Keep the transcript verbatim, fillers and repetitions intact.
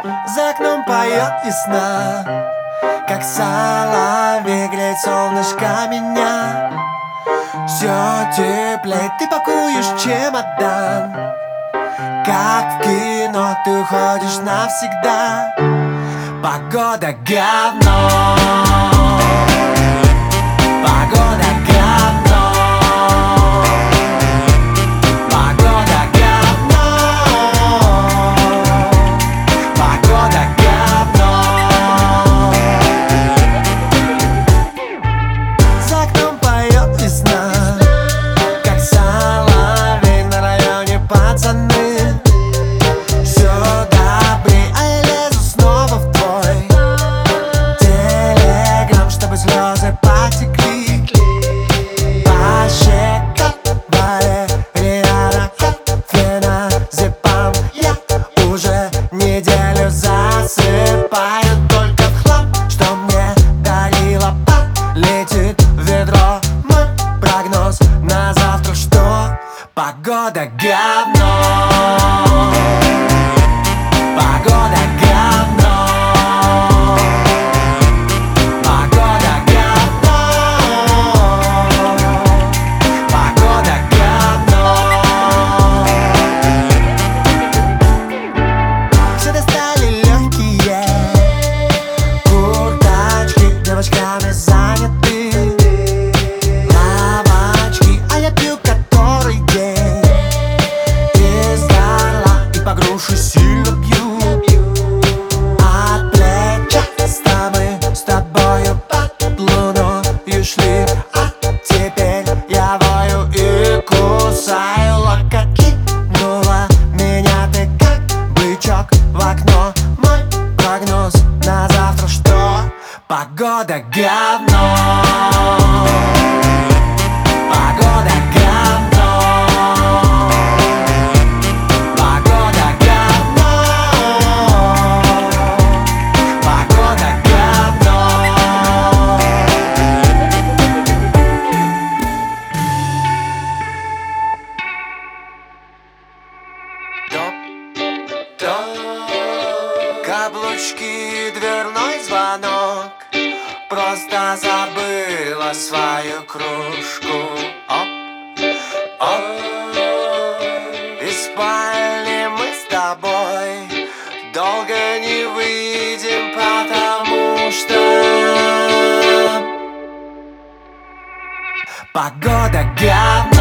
За окном поет весна, как соловей греет солнышко меня. Все теплее, ты пакуешь чемодан, как в кино ты уходишь навсегда. Погода говно, погода говно, погода говно, погода говно. За окном поет весна, как соловей на районе пацаны. Все добрей, а я лезу снова в твой телеграм, чтобы слезы потекли по щекам. Валериана, феназепам. Я уже неделю засыпаю только в хлам, что мне дарила полетит в ведро. Мой прогноз на завтра, что погода говно, погода говно, погода говно, погода говно. Все достали легкие курточки, девочками заняты лавочки, а я пью который день из горла и по груши сильно бью. От плеча мы с тобою под луною шли, а теперь я вою и кусаю локоть. Кинула меня ты как бычок в окно. Мой прогноз на завтра, что погода говно, погода говно, погода говно, погода говно. Топ-топ, каблучки, дверной звонок. Просто забыла свою кружку. Оп, оп. Из спальни мы с тобой долго не выйдем, потому что погода говно.